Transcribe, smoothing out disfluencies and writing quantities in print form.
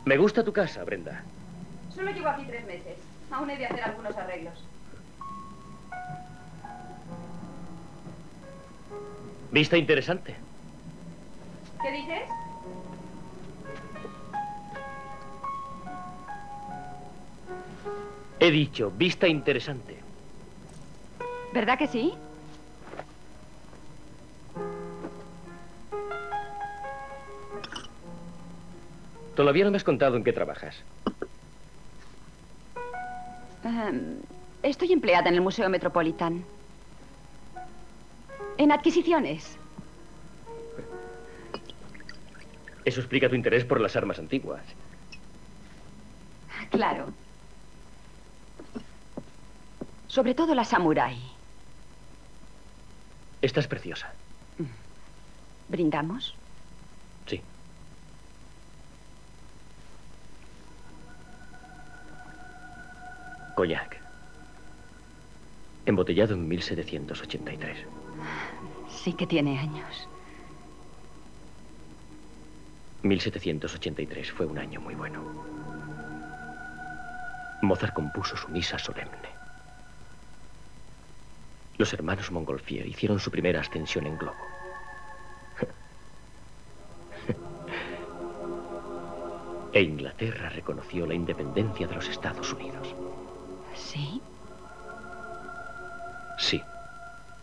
Me gusta tu casa, Brenda. Solo llevo aquí 3 meses. Aún he de hacer algunos arreglos. Vista interesante. ¿Qué dices? He dicho, vista interesante. ¿Verdad que sí? Todavía no me has contado en qué trabajas. Estoy empleada en el Museo Metropolitan. En adquisiciones. Eso explica tu interés por las armas antiguas. Claro. Sobre todo la samurái. Estás preciosa. ¿Brindamos? Sí. Cognac. Embotellado en 1783. Sí que tiene años. 1783 fue un año muy bueno. Mozart compuso su misa solemne. Los hermanos Montgolfier hicieron su primera ascensión en globo. E Inglaterra reconoció la independencia de los Estados Unidos. ¿Sí?